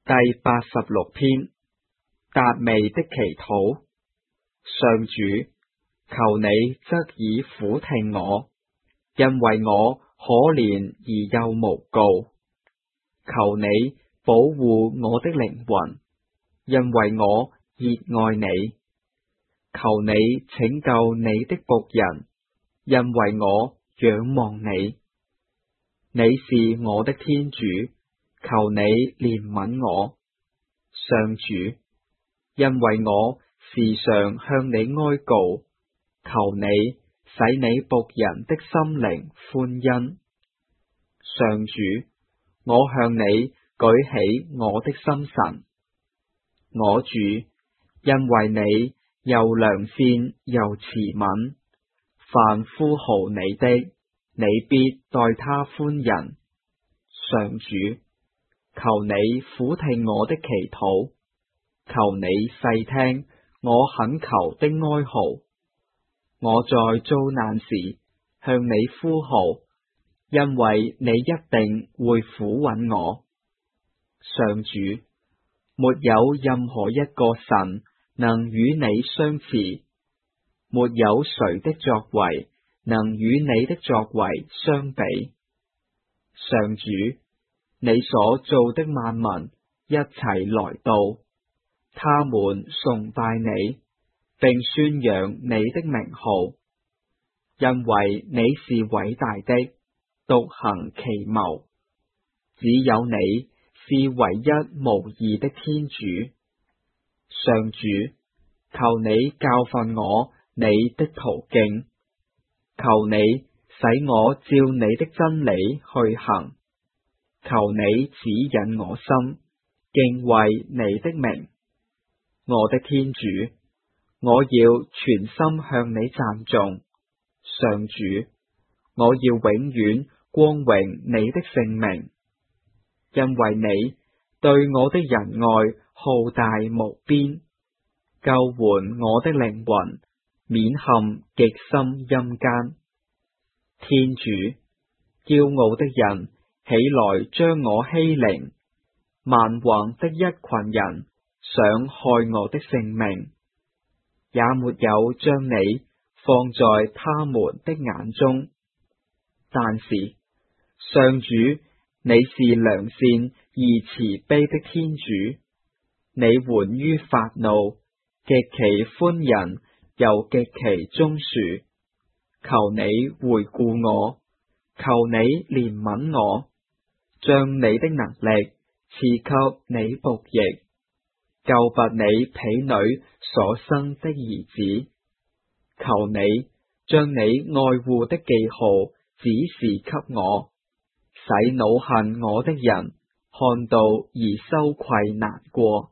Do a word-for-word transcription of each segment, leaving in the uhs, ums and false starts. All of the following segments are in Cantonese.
第八十六篇，達味的祈禱。上主，求你側耳俯聽我，因為我可憐而又無告。求你保護我的靈魂，因為我熱愛你。求你拯救你的僕人，因為我仰望你。你是我的天主，求你憐憫我。上主，因為我時常向你哀告，求你使你僕人的心靈歡欣。上主，我向你舉起我的心神。我主，因為你又良善又慈憫，凡呼號你的，你必待他寬仁。上主，求你俯聽我的祈禱，求你細聽我懇求的哀號。我在遭難時向你呼號，因為你一定會撫穩我。上主，沒有任何一個神能與你相似，沒有誰的作為能與你的作為相比。上主，你所造的萬民一齊來到，他們崇拜你，並宣揚你的名號，因為你是偉大的，獨行奇謀，只有你是唯一無二的天主。上主，求你教訓我你的途徑，求你使我照你的真理去行，求你指引我心，敬畏你的名。我的天主，我要全心向你讚頌。上主，我要永遠光榮你的聖名，因為你對我的仁愛浩大無邊，救援我的靈魂，免陷極深陰間。天主，驕傲的人起來將我欺凌，蠻橫的一群人想害我的性命，也沒有將你放在他們的眼中。但是，上主，你是良善而慈悲的天主，你緩於發怒，極其寬仁又極其忠恕。求你回顧我，求你憐憫我，將你的能力賜給你僕役，救拔你婢女所生的兒子。求你將你愛護的記號指示給我，使惱恨我的人看到而羞愧難過。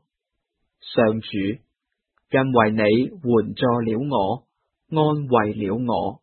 上主，因為你援助了我，安慰了我，